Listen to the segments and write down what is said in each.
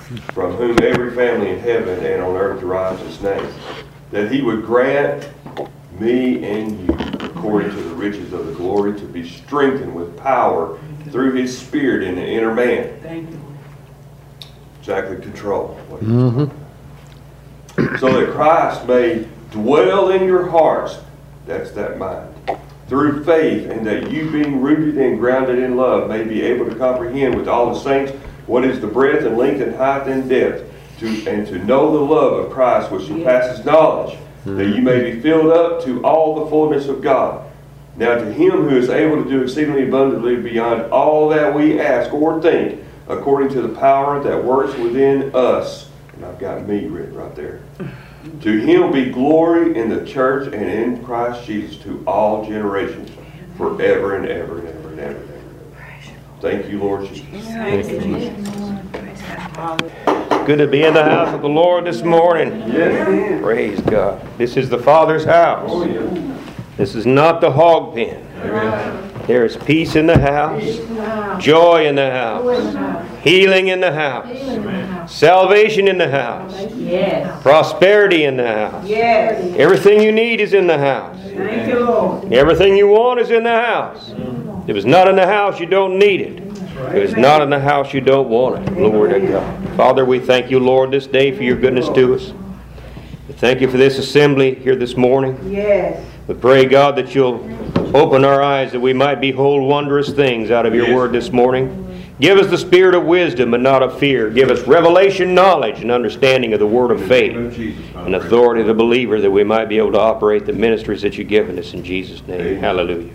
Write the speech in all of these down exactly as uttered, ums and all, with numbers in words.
from whom every family in heaven and on earth derives its name, that he would grant me and you, according to the riches of the glory, to be strengthened with power through his Spirit in the inner man. Thank you. Exactly, control. Mm-hmm. So that Christ may dwell in your hearts, that's that mind, through faith, and that you, being rooted and grounded in love, may be able to comprehend with all the saints what is the breadth and length and height and depth, to, and to know the love of Christ which surpasses knowledge, that you may be filled up to all the fullness of God. Now to him who is able to do exceedingly abundantly beyond all that we ask or think, according to the power that works within us. And I've got me written right there. To him be glory in the church and in Christ Jesus to all generations, forever and ever and ever and ever and ever. Thank you, Lord Jesus. Thank you, Jesus. Good to be in the house of the Lord this morning. Yes. Praise God. This is the Father's house. Oh, yeah. This is not the hog pen. Amen. There is peace in the house, joy in the house, healing in the house, salvation in the house, Yes. prosperity in the house. Yes. Everything you need is in the house. Thank you, Lord. Everything you want is in the house. If it's not in the house, you don't need it. If it's not in the house, you don't want it. Glory to God. Father, we thank you, Lord, this day for your goodness to us. We thank you for this assembly here this morning. Yes. We pray, God, that you'll open our eyes that we might behold wondrous things out of your word this morning. Give us the spirit of wisdom and not of fear. Give us revelation, knowledge, and understanding of the word of faith and authority of the believer, that we might be able to operate the ministries that you've given us in Jesus' name. Hallelujah.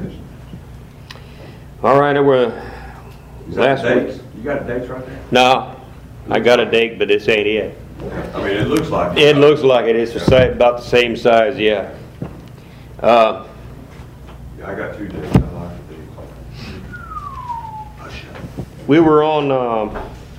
All right, we're last week. You got dates right there? No, I got a date, but this ain't it. I mean, it looks like It looks like it. It's the sa- about the same size, yeah. Uh, Yeah, I got two dates. I like the dates. Hush up. we were on, um,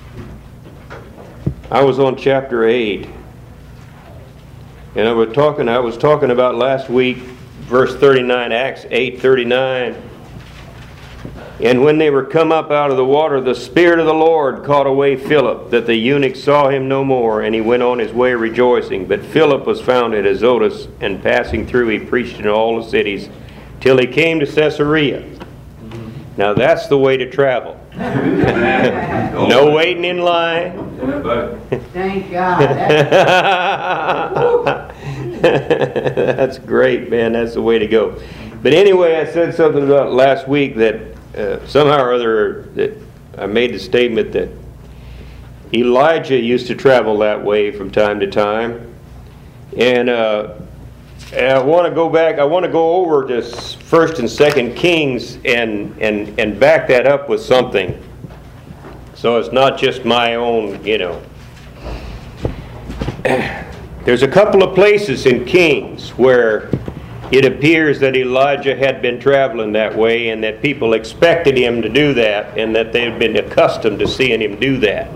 I was on chapter eight. And I was talking, I was talking about last week, verse thirty-nine, Acts eight thirty-nine. And when they were come up out of the water, the Spirit of the Lord caught away Philip, that the eunuch saw him no more, and he went on his way rejoicing. But Philip was found at Azotus, and passing through he preached in all the cities, till he came to Caesarea. Now that's the way to travel. No waiting in line. Thank God. That's great, man. That's the way to go. But anyway, I said something about last week that uh, somehow or other that I made the statement that Elijah used to travel that way from time to time. And, uh, and I want to go back, I want to go over to First and Second Kings and, and, and back that up with something. So it's not just my own, you know. There's a couple of places in Kings where it appears that Elijah had been traveling that way, and that people expected him to do that, and that they had been accustomed to seeing him do that.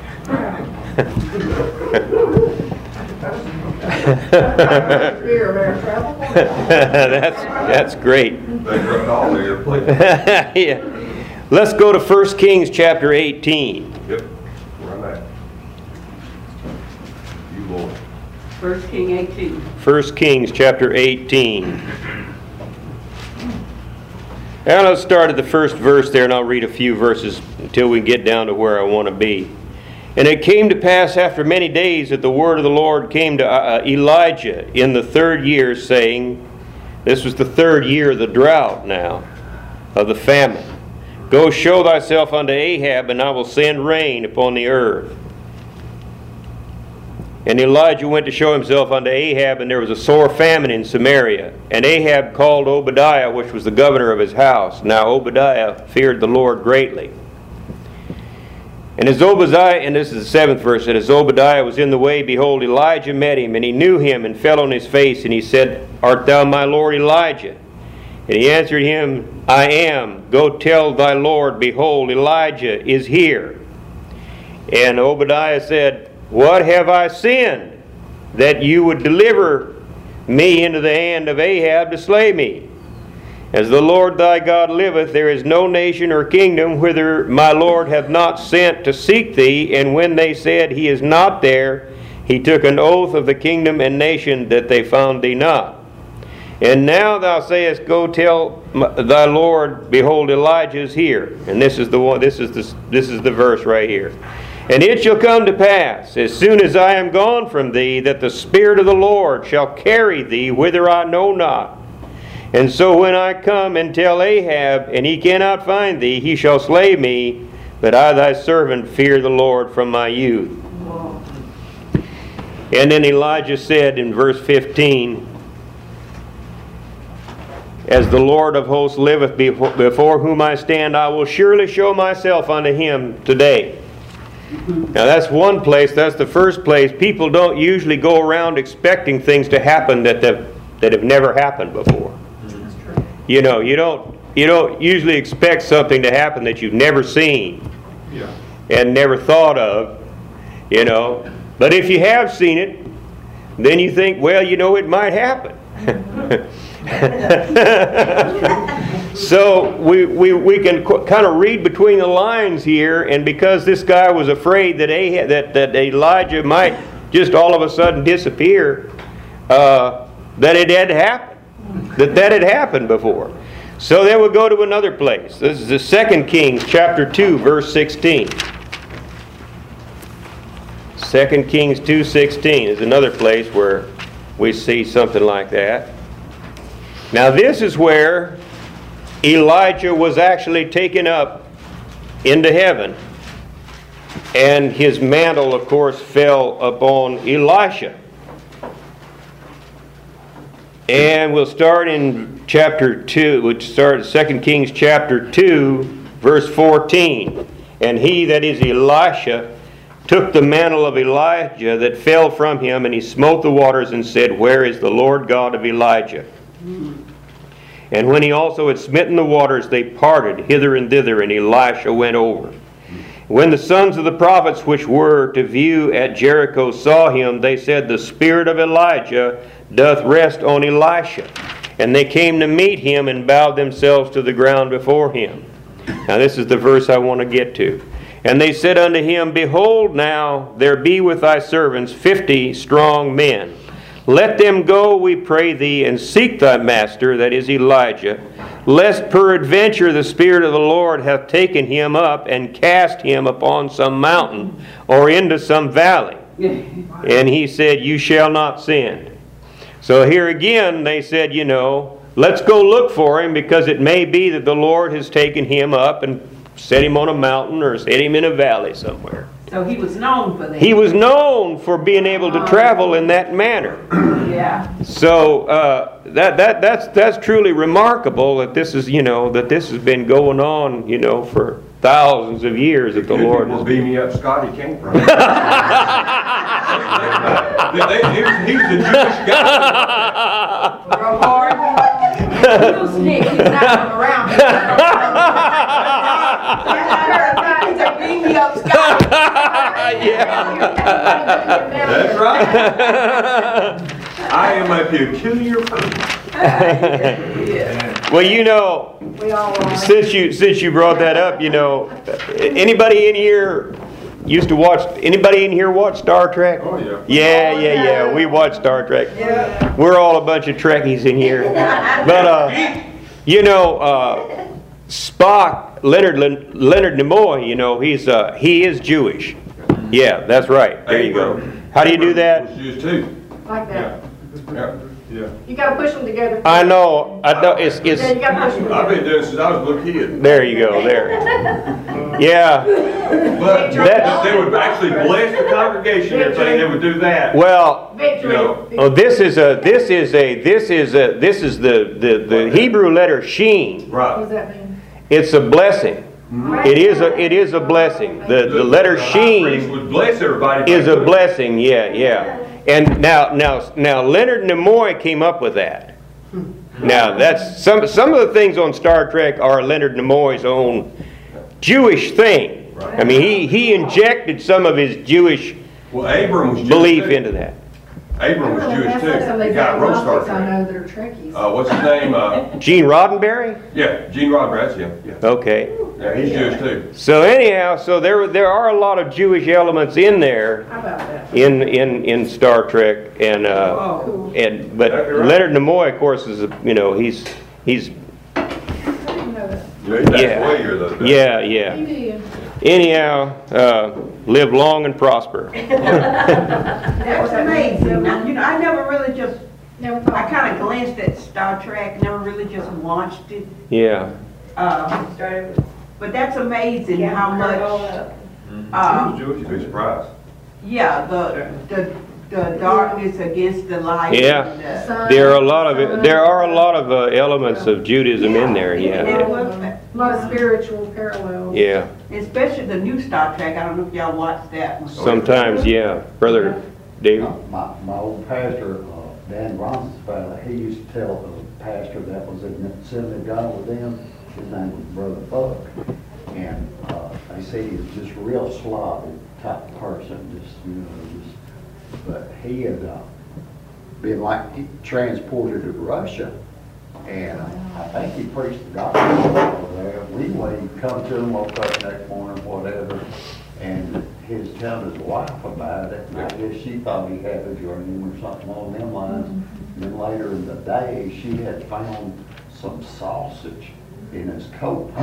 that's that's great. Yeah. Let's go to First Kings chapter eighteen. Yep. Where I'm at. You, Lord. First King eighteen. First Kings chapter eighteen. And let's start at the first verse there, and I'll read a few verses until we get down to where I want to be. And it came to pass after many days that the word of the Lord came to uh, Elijah in the third year, saying, this was the third year of the drought now, of the famine. Go show thyself unto Ahab, and I will send rain upon the earth. And Elijah went to show himself unto Ahab, and there was a sore famine in Samaria. And Ahab called Obadiah, which was the governor of his house. Now Obadiah feared the Lord greatly. And as Obadiah, and this is the seventh verse, and as Obadiah was in the way, behold, Elijah met him, and he knew him, and fell on his face, and he said, Art thou my Lord Elijah? And he answered him, I am. Go tell thy Lord, behold, Elijah is here. And Obadiah said, What have I sinned, that you would deliver me into the hand of Ahab to slay me? As the Lord thy God liveth, there is no nation or kingdom whither my Lord hath not sent to seek thee. And when they said, He is not there, he took an oath of the kingdom and nation that they found thee not. And now thou sayest, Go tell thy Lord, behold, Elijah is here. And this is the one. This is the this is the verse right here. And it shall come to pass, as soon as I am gone from thee, that the Spirit of the Lord shall carry thee whither I know not. And so when I come and tell Ahab, and he cannot find thee, he shall slay me, but I thy servant fear the Lord from my youth. And then Elijah said in verse fifteen, As the Lord of hosts liveth before whom I stand, I will surely show myself unto him today. Now that's one place, that's the first place. People don't usually go around expecting things to happen that have, that have never happened before. You know, you don't you don't usually expect something to happen that you've never seen Yeah. and never thought of, you know. But if you have seen it, then you think, well, you know, it might happen. So we, we, we can qu- kind of read between the lines here, and because this guy was afraid that, Ahab, that, that Elijah might just all of a sudden disappear, uh, that it had happened. That that had happened before. So then we'll go to another place. This is the Second Kings chapter two, verse sixteen. Second Kings two sixteen is another place where we see something like that. Now this is where Elijah was actually taken up into heaven. And his mantle, of course, fell upon Elisha. And we'll start in chapter two, which starts Second Kings chapter two, verse fourteen. And he, that is Elisha, took the mantle of Elijah that fell from him, and he smote the waters and said, Where is the Lord God of Elijah? And when he also had smitten the waters, they parted hither and thither, and Elisha went over. When the sons of the prophets which were to view at Jericho saw him, they said, The spirit of Elijah doth rest on Elisha. And they came to meet him and bowed themselves to the ground before him. Now this is the verse I want to get to. And they said unto him, Behold now, there be with thy servants fifty strong men. Let them go, we pray thee, and seek thy master, that is Elijah, lest peradventure the Spirit of the Lord hath taken him up and cast him upon some mountain or into some valley. And he said, You shall not send. So here again they said, you know, let's go look for him, because it may be that the Lord has taken him up and set him on a mountain or set him in a valley somewhere. So he was known for that. He was known for being able to travel in that manner. Yeah. So uh, that that that's that's truly remarkable that this is you know that this has been going on you know for thousands of years that the Lord will has. beam me up. Scotty came from. They- they- he was- he was a Jewish guy. Real hard. Little snick, he's not around. He's a beam me up Scott. That's right. I am a peculiar person. Well, you know, We all are. since you since you brought that up, you know, anybody in here used to watch? Anybody in here watch Star Trek? Oh, yeah. Yeah, yeah, yeah. We watch Star Trek. Yeah. We're all a bunch of Trekkies in here. But uh, you know, uh, Spock, Leonard Leonard Nimoy, you know, he's uh, he is Jewish. Yeah, that's right. There you go. How do you do that? Was Jews too. Like that. Yeah. Yeah. You gotta push them together. I know. I know. It's it's. Yeah, you gotta push them I've together. been doing it since I was a little kid. There you go. There. Yeah. But That- they would actually bless the congregation and everything. They would do that. Well. Victory. No. Oh, this is a. This is a. This is a. This is the the the Hebrew letter Sheen. What does Right. that mean? It's a blessing. It is a. It is a blessing. The the letter high priest Sheen would bless everybody. is a blessing. Yeah, yeah. And now now now Leonard Nimoy came up with that. Now that's some some of the things on Star Trek are Leonard Nimoy's own Jewish thing. I mean, he he injected some of his Jewish Well, Abram was Jewish belief too. into that. Abram was Jewish too. Some of The these guy who wrote Star agnostics I Trek. know that are Trekkies. Uh, what's his name? Uh, Gene Roddenberry? yeah, Gene Roddenberry, that's him. Yeah. Okay. Yeah, he's Jewish too. So anyhow, so there there are a lot of Jewish elements in there How about that? in in in Star Trek, and uh, Cool. and but Exactly right. Leonard Nimoy, of course, is a, you know he's he's I didn't know that. Yeah, he passed Yeah. away here the other day. yeah yeah. You did. Anyhow, uh, live long and prosper. That was amazing. Now, you know, I never really just, Never I thought. kind of glanced at Star Trek, never really just watched it. Yeah. Uh, Started with But that's amazing Captain how much, Kirk. He uh, was Jewish, you'd be surprised. yeah, the, the, the darkness against the light. Yeah. and the- Sun, There are a lot of sun. there are a lot of uh, elements of Judaism in there. And Yeah. it was, A lot of spiritual parallels. Yeah. especially the new Star Trek, I don't know if y'all watched that one. Sometimes, yeah. Brother David. My, my old pastor, uh, Dan Ronsfeld, he used to tell the pastor that was in the synagogue with them, his name was Brother Buck. And, uh, they said he was just real sloppy type of person, just, you know, just, but he had, uh, been like, he transported to Russia. And I think he preached the gospel over there. Anyway, he come to him, woke up next morning, whatever, and he was telling his wife about it. And I guess she thought he had a dream or something along them lines. And then later in the day, she had found some sausage in his coat.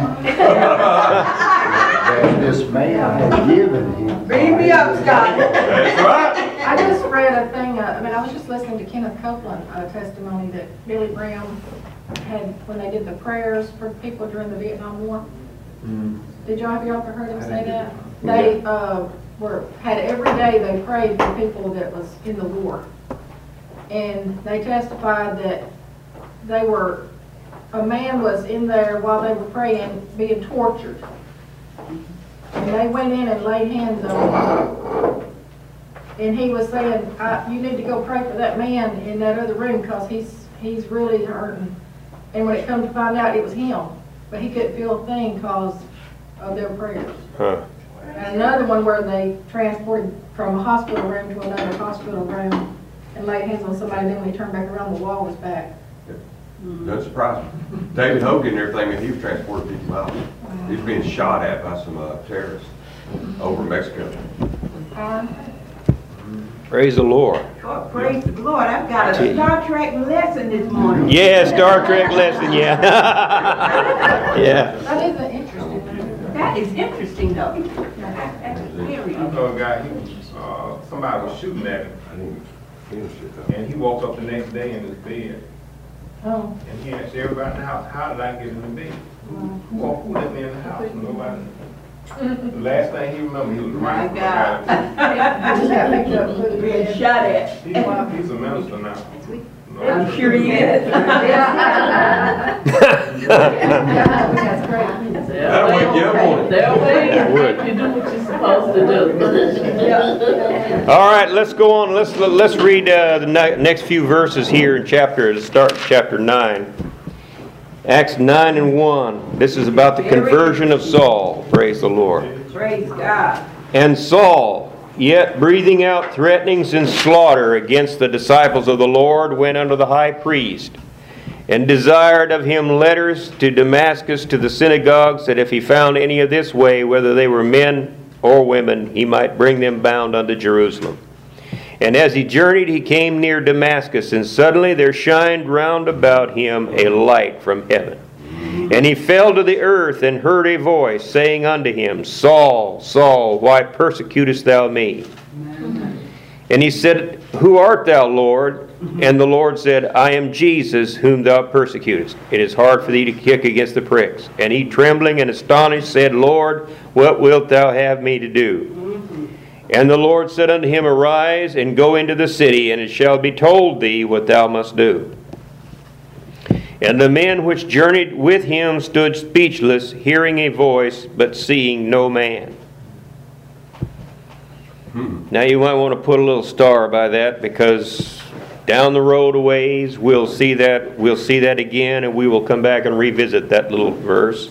That this man had given him. Bring me up, Scott. That's right. I just read a thing, uh, I mean, I was just listening to Kenneth Copeland, uh, testimony that Billy Graham had, when they did the prayers for people during the Vietnam War. Did y'all, have y'all ever heard him say that? They, uh, were, had every day they prayed for people that was in the war. And they testified that they were, a man was in there while they were praying, being tortured. And they went in and laid hands on him. And he was saying, I, you need to go pray for that man in that other room because he's, he's really hurting. And when it come to find out, it was him. But he couldn't feel a thing because of their prayers. Huh. And another one where they transported from a hospital room to another hospital room and laid hands on somebody, then when he turned back around, the wall was back. Doesn't surprise me. David Hogan and everything, man, he was transporting people out. He was being shot at by some uh, terrorists over Mexico. Um, Praise the Lord. Oh, praise the Lord, I've got a Star Trek lesson this morning. Yeah, Star Trek lesson, yeah. Yeah. That is an interesting one. That is interesting though. That's very I know a guy, he was, uh, somebody was shooting at him, I didn't finish it though. and he woke up the next day in his bed, Oh, and he asked everybody in the house, how did I get in the bed? Who, who, who let me in the house? Nobody. The last thing he remembered, he was My running. God. I just got picked up and put it in Being bed. shot at. He's, he's a minister now. No, I'm sure he is. Yeah. That's great. That'll wake you up on it. They'll wait. It would. You do what you're supposed to do. All right, let's go on. Let's let's read uh, the ne- next few verses here in chapter to start chapter nine. Acts nine and one. This is about the conversion of Saul. Praise the Lord. Praise God. And Saul, yet breathing out threatenings and slaughter against the disciples of the Lord, went unto the high priest, and desired of him letters to Damascus to the synagogues, that if he found any of this way, whether they were men or women, he might bring them bound unto Jerusalem. And as he journeyed, he came near Damascus, and suddenly there shined round about him a light from heaven. And he fell to the earth, and heard a voice saying unto him, Saul, Saul, why persecutest thou me? And he said, Who art thou, Lord? And the Lord said, I am Jesus, whom thou persecutest. It is hard for thee to kick against the pricks. And he, trembling and astonished, said, Lord, what wilt thou have me to do? And the Lord said unto him, Arise, and go into the city, and it shall be told thee what thou must do. And the men which journeyed with him stood speechless, hearing a voice, but seeing no man. Now you might want to put a little star by that, because down the road a ways we'll see that we'll see that again, and we will come back and revisit that little verse.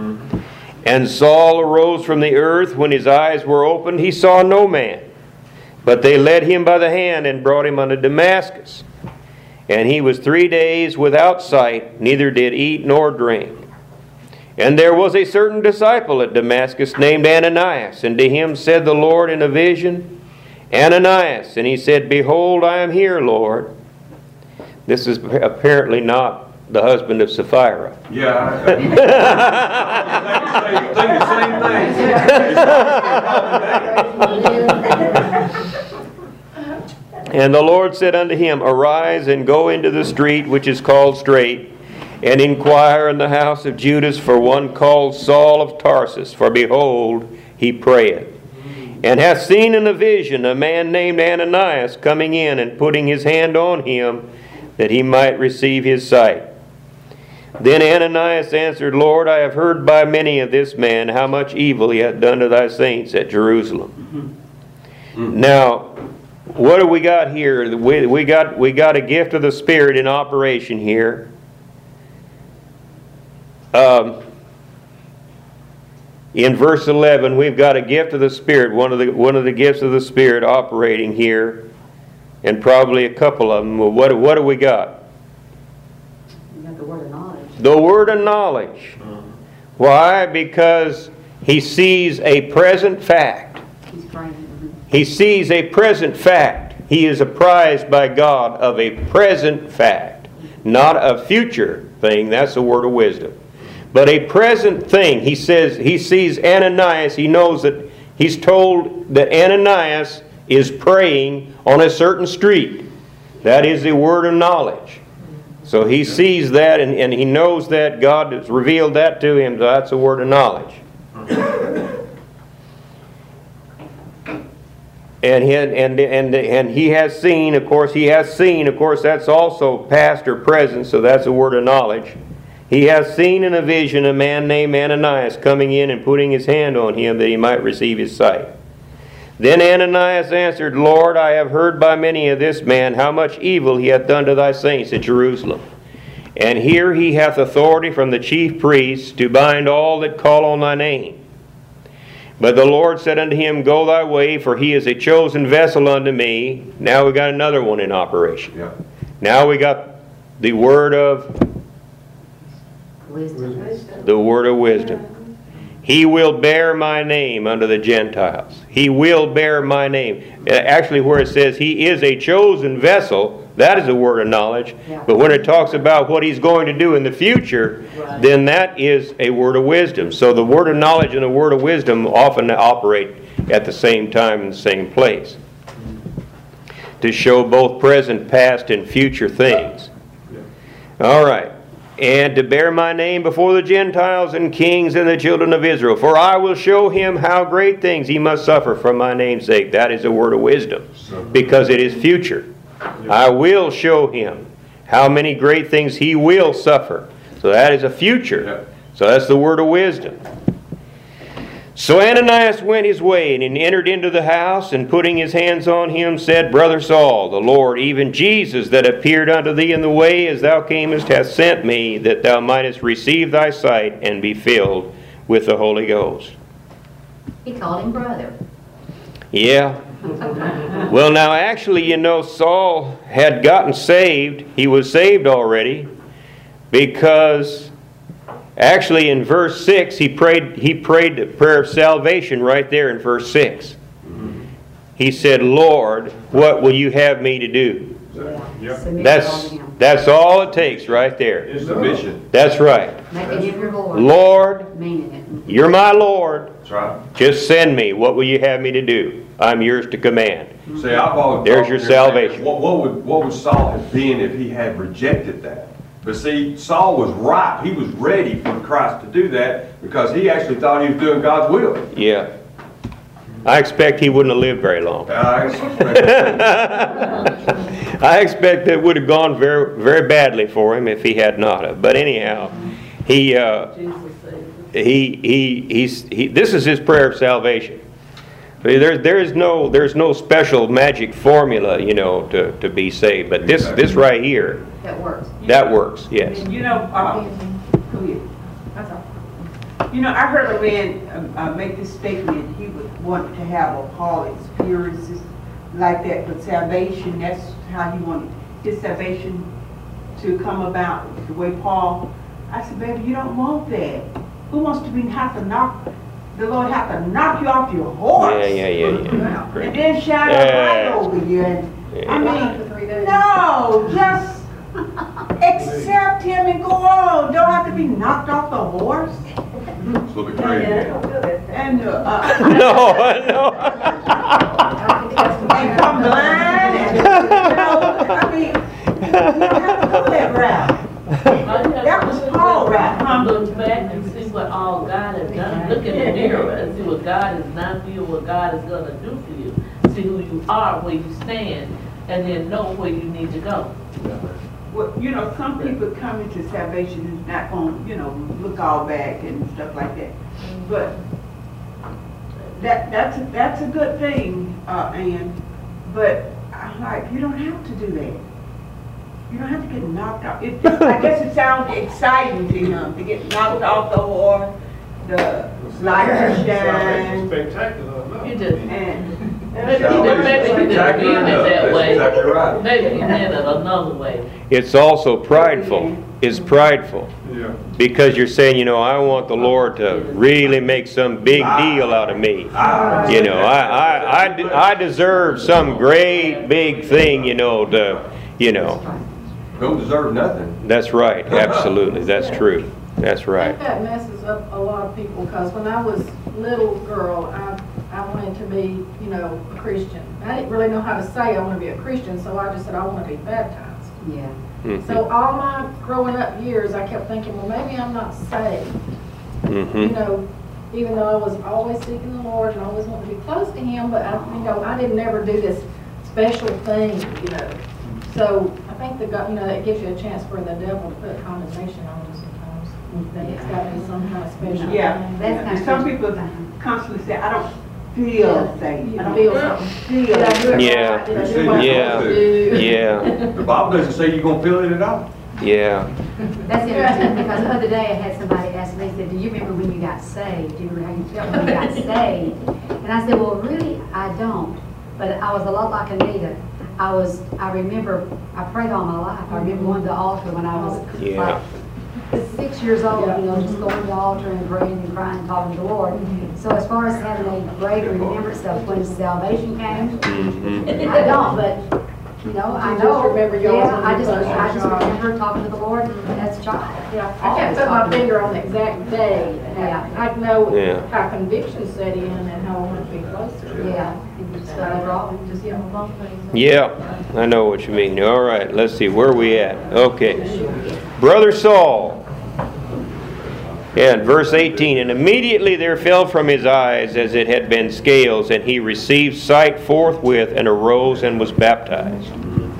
And Saul arose from the earth. When his eyes were opened, he saw no man. But they led him by the hand and brought him unto Damascus. And he was three days without sight, neither did eat nor drink. And there was a certain disciple at Damascus named Ananias, and to him said the Lord in a vision, Ananias. And he said, Behold, I am here, Lord. This is apparently not the husband of Sapphira. Yeah. I, I, think the same thing. And the Lord said unto him, Arise and go into the street which is called Straight, and inquire in the house of Judas for one called Saul of Tarsus, for behold, he prayeth, and hath seen in a vision a man named Ananias coming in and putting his hand on him, that he might receive his sight. Then Ananias answered, Lord, I have heard by many of this man how much evil he hath done to thy saints at Jerusalem. Mm-hmm. Now, what do we got here? We, we got we got a gift of the Spirit in operation here. Um, in verse eleven, we've got a gift of the Spirit, one of the one of the gifts of the Spirit operating here, and probably a couple of them. What what do we got? You got the word of knowledge. The word of knowledge. Why? Because he sees a present fact. He's praying. He sees a present fact. He is apprised by God of a present fact, not a future thing. That's the word of wisdom. But a present thing. He says he sees Ananias. He knows that he's told that Ananias is praying on a certain street. That is the word of knowledge. So he sees that, and, and he knows that God has revealed that to him. So that's a word of knowledge. And he, and, and, and he has seen, of course, he has seen, of course, that's also past or present, so that's a word of knowledge. He has seen in a vision a man named Ananias coming in and putting his hand on him that he might receive his sight. Then Ananias answered, Lord, I have heard by many of this man how much evil he hath done to thy saints at Jerusalem. And here he hath authority from the chief priests to bind all that call on thy name. But the Lord said unto him, Go thy way, for he is a chosen vessel unto me. Now we got another one in operation. Yeah. Now we got the word of Wisdom. the word of wisdom. He will bear my name unto the Gentiles. He will bear my name. Actually, where it says he is a chosen vessel, that is a word of knowledge. Yeah. But when it talks about what he's going to do in the future, Right. then that is a word of wisdom. So the word of knowledge and the word of wisdom often operate at the same time in the same place, to show both present, past, and future things. All right. And to bear my name before the Gentiles and kings and the children of Israel. For I will show him how great things he must suffer for my name's sake. That is a word of wisdom, because it is future. I will show him how many great things he will suffer. So that is a future. So that's the word of wisdom. So Ananias went his way, and he entered into the house, and putting his hands on him, said, Brother Saul, the Lord, even Jesus, that appeared unto thee in the way as thou camest, hath sent me, that thou mightest receive thy sight and be filled with the Holy Ghost. He called him brother. Yeah. Well, now, actually, you know, Saul had gotten saved. He was saved already, because actually in verse six, he prayed, he prayed the prayer of salvation right there in verse six. He said, Lord, what will you have me to do? Submit That's, all to him. that's all it takes right there. It's the mission. That's right. Making him your Lord. Lord, Meaning it. you're my Lord. That's right. Just send me. What will you have me to do? I'm yours to command. See, I've always There's thought your here, salvation. What, what would what would Saul have been if he had rejected that? But see, Saul was right. He was ready for Christ to do that, because he actually thought he was doing God's will. Yeah. I expect he wouldn't have lived very long. I expect- I expect that it would have gone very, very badly for him if he had not have. But anyhow, he, uh, he, he, he's, he, this is his prayer of salvation. There, there is no, there's no special magic formula, you know, to, to be saved. But this, this right here, That works. that works. Yes. You know, uh, go ahead. That's all. You know, I heard a man uh, uh, make this statement. He would want to have a Paul experiences like that with salvation, that's how he wanted his salvation to come about, the way Paul, I said, baby, you don't want that. Who wants to be, have to knock, the Lord have to knock you off your horse? Yeah, yeah, yeah, yeah. And then shine a Yeah. light over you. And, Yeah. I mean, no, just accept him and go on. Don't have to be knocked off the horse. It's a little bit crazy. And, uh, No, no. and come blind and, you know, I mean, you don't have to go that route. That was Paul, right? Huh? Look back and see what all God has done. Look in the mirror and see what God has done for you, what God is going to do for you. See who you are, where you stand, and then know where you need to go. Well, you know, some people come into salvation and not going, you know, look all back and stuff like that. But that that's a, that's a good thing, uh, Ann. But I'm like, you don't have to do that. You don't have to get knocked out. It, I guess it sounds exciting to him to get knocked off the horse, the light to shine, Spectacular enough. You just, and maybe he didn't, maybe he didn't mean it that That's way. exactly right. Maybe he meant it another way. It's also prideful. It's prideful. Yeah. Because you're saying, you know, I want the Lord to really make some big deal out of me. You know, I, I, I, de- I deserve some great big thing, you know, to, you know. Don't deserve nothing. That's right. Absolutely. That's true. That's I right. think that messes up a lot of people, because when I was little girl, I, I wanted to be, you know, a Christian. I didn't really know how to say I want to be a Christian, so I just said I want to be baptized. Yeah. Mhm. So all my growing up years, I kept thinking, well, maybe I'm not saved. You Mhm. know, even though I was always seeking the Lord and always wanted to be close to Him, but I, you know, I didn't ever do this special thing, you know. So I think the God, you know, that gives you a chance for the devil to put condemnation on you sometimes. That it's got to be some kind of special yeah. thing. That's yeah. kind of Some crazy. people constantly say, I don't feel safe. You I don't feel something. feel. Did I do it Yeah. right? Did I do what I'm Yeah. supposed to do? Yeah. The Bible doesn't say you're gonna feel it at all. Yeah. That's interesting, because the other day I had somebody ask me, said, do you remember when you got saved? Do you remember how you felt when you got saved? And I said, well, really, I don't. But I was a lot like Anita. I was, I remember, I prayed all my life. I remember going to the altar when I was Yeah. like six years old, you know, just going to the altar and praying and crying and talking to the Lord. So as far as having a great remembrance of when salvation came, Mhm. I don't, but, you know, I You know. just remember yours Yeah, when I you just, closed your I just eyes. remember talking to the Lord as a child. Yeah, I can't put my finger on the exact day. Yeah. I know Yeah. how conviction set in and how I want to be closer. Yeah. So I draw, just, you know, both things. Yeah, I know what you mean. All right, let's see, where are we at? Okay. Brother Saul. Yeah, in verse eighteen, and immediately there fell from his eyes as it had been scales, and he received sight forthwith, and arose and was baptized.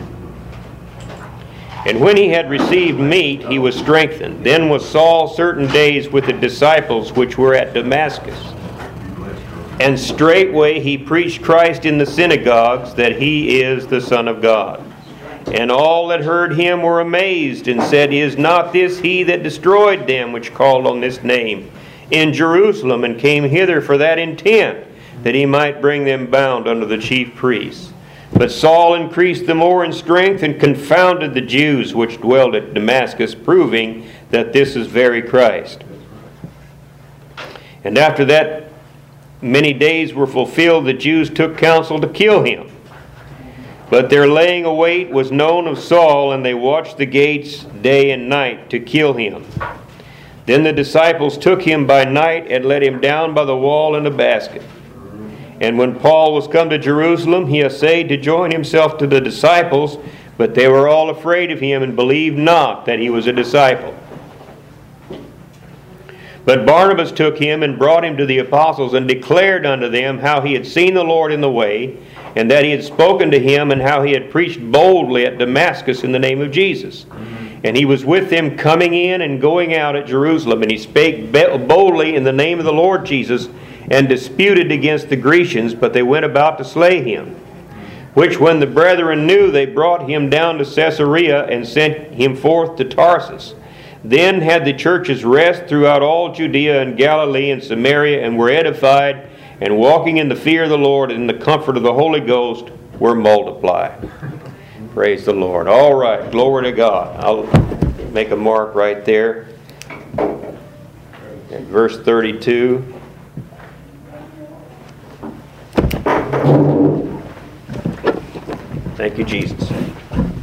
And when he had received meat, he was strengthened. Then was Saul certain days with the disciples which were at Damascus. And straightway he preached Christ in the synagogues, that he is the Son of God. And all that heard him were amazed, and said, Is not this he that destroyed them which called on this name in Jerusalem, and came hither for that intent, that he might bring them bound unto the chief priests? But Saul increased the more in strength, and confounded the Jews which dwelled at Damascus, proving that this is very Christ. And after that many days were fulfilled, the Jews took counsel to kill him. But their laying await was known of Saul, and they watched the gates day and night to kill him. Then the disciples took him by night and let him down by the wall in a basket. And when Paul was come to Jerusalem, he essayed to join himself to the disciples, but they were all afraid of him and believed not that he was a disciple. But Barnabas took him and brought him to the apostles, and declared unto them how he had seen the Lord in the way, and that he had spoken to him, and how he had preached boldly at Damascus in the name of Jesus. And he was with them coming in and going out at Jerusalem, and he spake boldly in the name of the Lord Jesus, and disputed against the Grecians, but they went about to slay him. Which when the brethren knew, they brought him down to Caesarea, and sent him forth to Tarsus. Then had the churches rest throughout all Judea and Galilee and Samaria, and were edified, and walking in the fear of the Lord and in the comfort of the Holy Ghost, we're multiplied. Praise the Lord. All right, glory to God. I'll make a mark right there. At verse thirty-two. Thank you, Jesus.